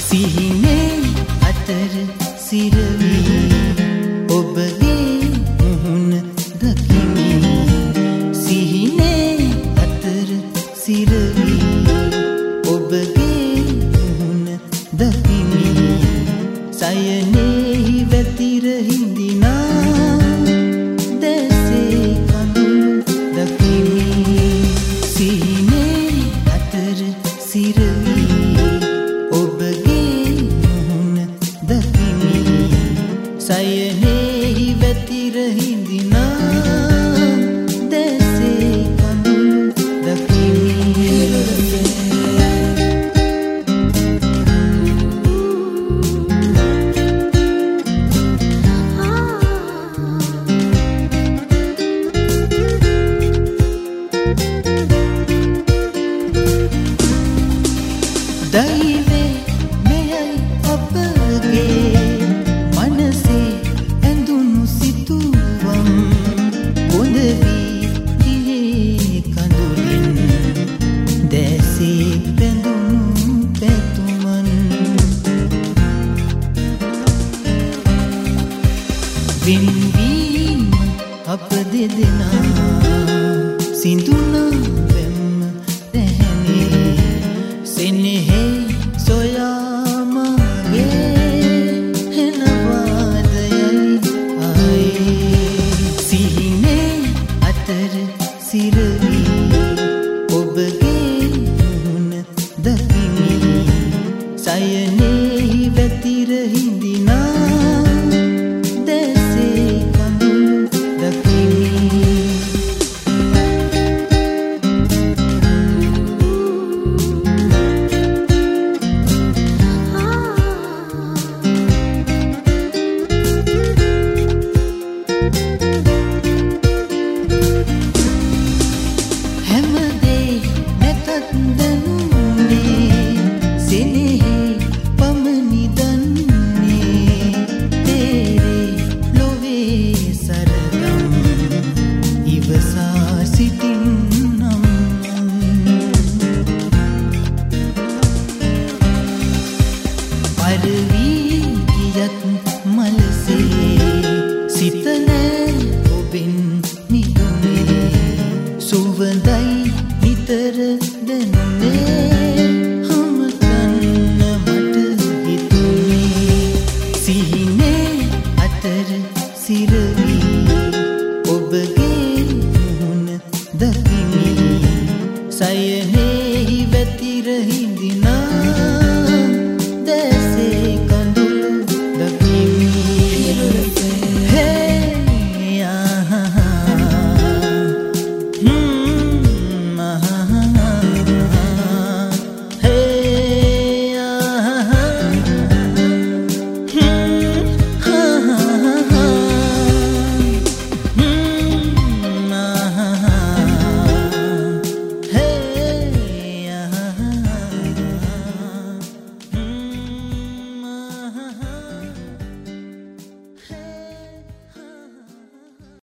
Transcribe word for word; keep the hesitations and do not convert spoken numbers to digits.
සිහිනේ අතර සිරවි ඔබගේ මුහුණ දකිමි සිහිනේ අතර සිරවි ඔබගේ මුහුණ දකිමි සයනෙහි වැතිර හිඳිනා දැසේ කඳුළු දකිමි සිහිනේ අතර සිරවි සයනෙහි වැතිර හිඳිනා දැසේ කඳුළු දකිමි දෛවේ මෙයයි අපගේ මනසේ ඇඳුණු සිතුවම් බොඳ වී ගියේ කඳුලින් දැසේ බැඳුණු පැතුමන් වින්වීම අප දෙදෙනා සිඳුනා වැම්ම දැහැනේ සෙනෙහි සොයා මගේ සිරවි ඔබගේ මුහුණ දකිමි සයනෙහි වැතිර හිඳිනා දැසේ කඳුළු දකිමි පරවී ගියත් මලසේ සිත නෑ ඔබෙන් මිදුනේ සුවඳයි නිතර දැනුනේ හමතන්න මට හිතුනේ සිහිනේ අතර සිරවි ඔබගේ මුහුණ දකිමි සයනෙහි වැතිර හිඳිනා